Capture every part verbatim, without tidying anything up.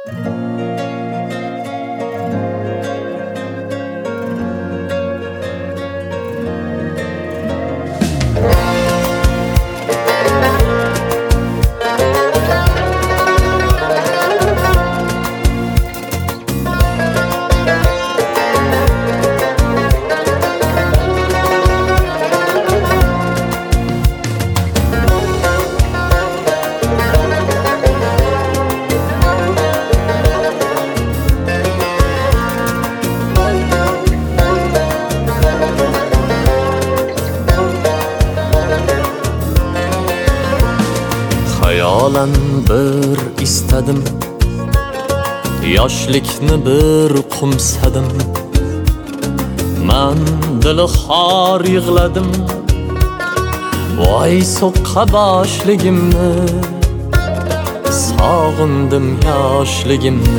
Xayolan bir istadim, yoshlikni bir qumsadim. Man dili xor yig'ladim, voy so'qqa boshligimni. Sog'indim yoshligimni,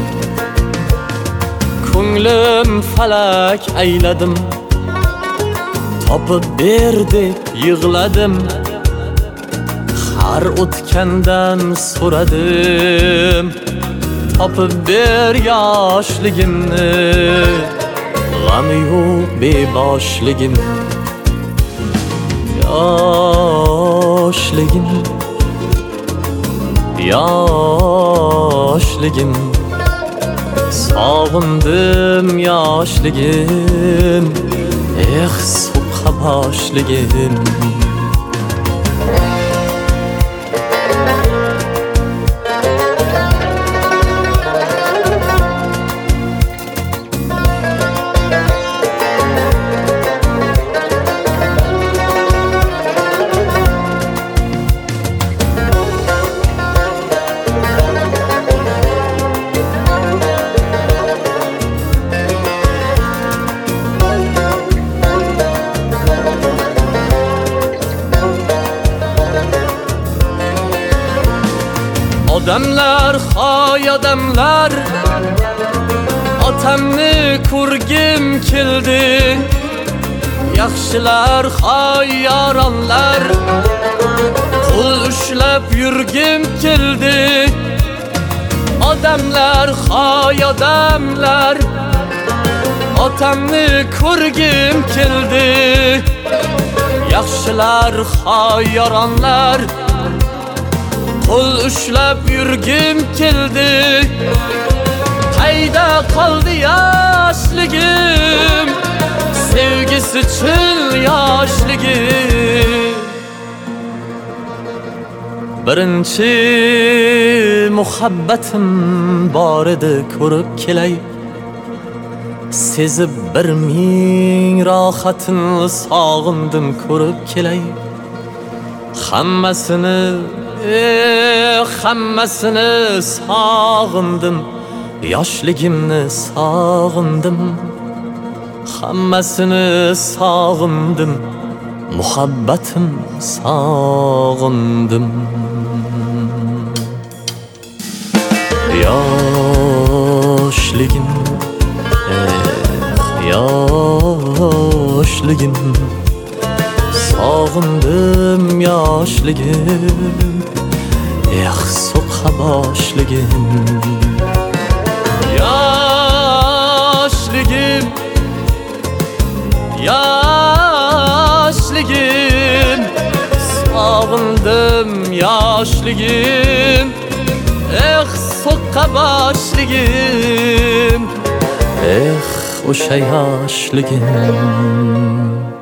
ko'nglim falak ayladim. Topib ber deb yig'ladim, har o'tgandan so'radim. Topib ber yoshligimni, g'ami yo'q beboshligimni. Yoshligim, yoshligim, sog'indim yoshligim. Eh, so'qqa boshligim. Odamlar, hoy odamlar, otamni ko'rgim keldi. Yaxshilar, hoy yoronlar, qo'l ushlab yurgim keldi. Odamlar, hoy odamlar, otamni ko'rgim keldi. Yaxshilar, hoy yoronlar, qo'l ushlab yurgim keldi. Qayda qoldi yoshligim, sevgisi chil yoshligim. Birinchi muhabbatim bor edi, ko'rib kelay. Sezib bir ming rohatini sog'indim, ko'rib kelay. Hammasini Eh, hammasini sog'indim, yoshligimni sog'indim. Hammasini sog'indim, muhabbatim sog'indim. Yoshligim, eh, yoshligim, sog'indim yoshligim. Eh, so'qqa boshligim. Yoshligim, yoshligim, sog'indim yoshligim. Eh, so'qqa boshligim. Eh, o'sha yoshligim.